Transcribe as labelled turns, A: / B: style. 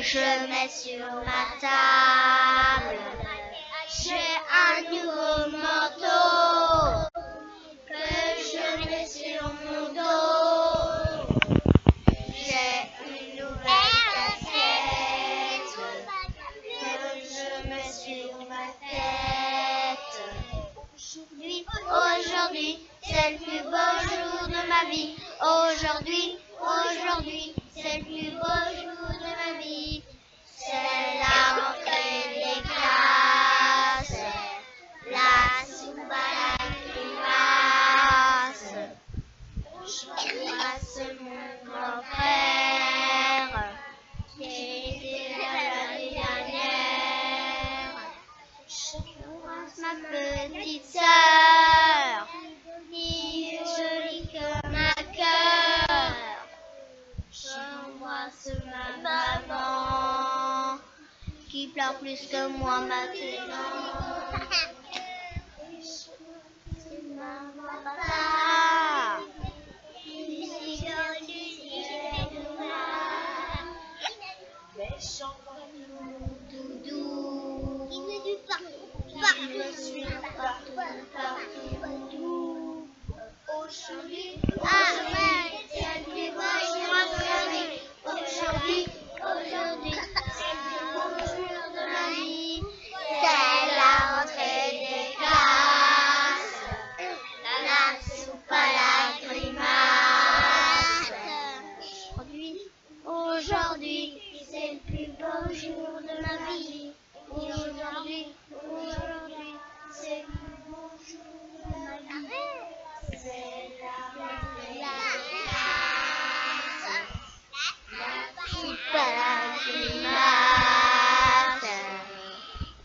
A: je mets sur ma table. J'ai un nouveau manteau que je mets sur mon dos. J'ai une nouvelle casquette que je mets sur ma tête. Aujourd'hui, c'est le plus beau jour de ma vie. Aujourd'hui, c'est le plus beau jour de ma vie. C'est la rentrée des classes, la soupe à la grimace. J'embrasse mon grand frère qui était là l'année dernière. J'embrasse ma petite sœur qui est jolie comme un cœur. J'embrasse ma maman qui pleure plus que moi maintenant. C'est maman, papa. Mon doudou, il me suit partout. Aujourd'hui, c'est le plus beau jour de ma vie. Aujourd'hui, c'est le plus beau jour de ma vie. C'est la rentrée des classes, la soupe à la grimace. Aujourd'hui, c'est le plus beau jour de ma vie. Aujourd'hui, c'est le plus beau jour de ma vie.